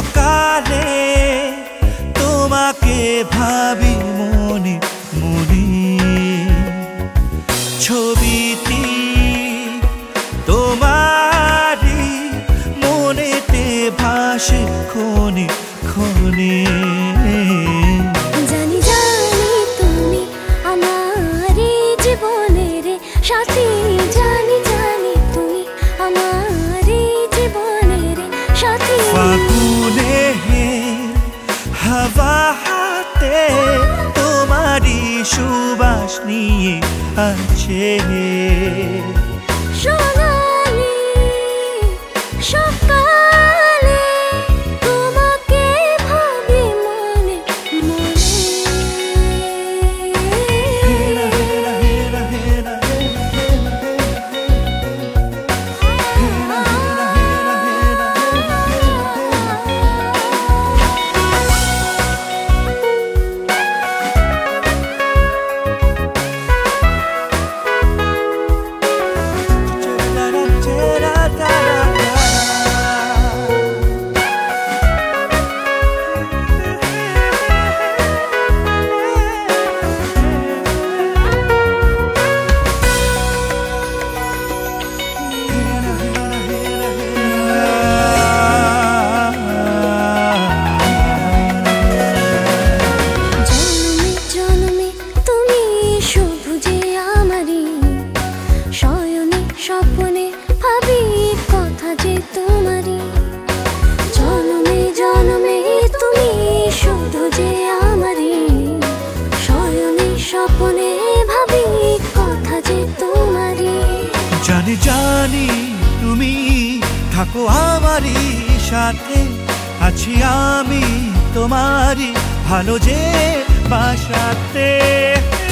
সকালে তোমাকে ভাবি মনে মনে, ছবিটি তোমারই মনেতে ভাসে ক্ষণে ক্ষণে। জানি জানি তুমি আমারই জীবনের সাথী, জানি জানি তুমি আমারই জীবনের সাথী। ফাগুনে হাওয়া হাতে তোমারই সুবাস নিয়ে আছে, সোনালি সকালে তোমাকে ভাবি মনে মনে। হেরা হেরা হেরা হেরা স্বপ্নে ভাবি কথা যে তোমারই, জনমে জনমে তুমি শুধু যে আমারই, শয়নে স্বপ্নে ভাবি কথা যে তোমারই। জানি জানি তুমি থাকো আমারই সাথে, আছি আমি তোমারই ভালো যে বাসাতে।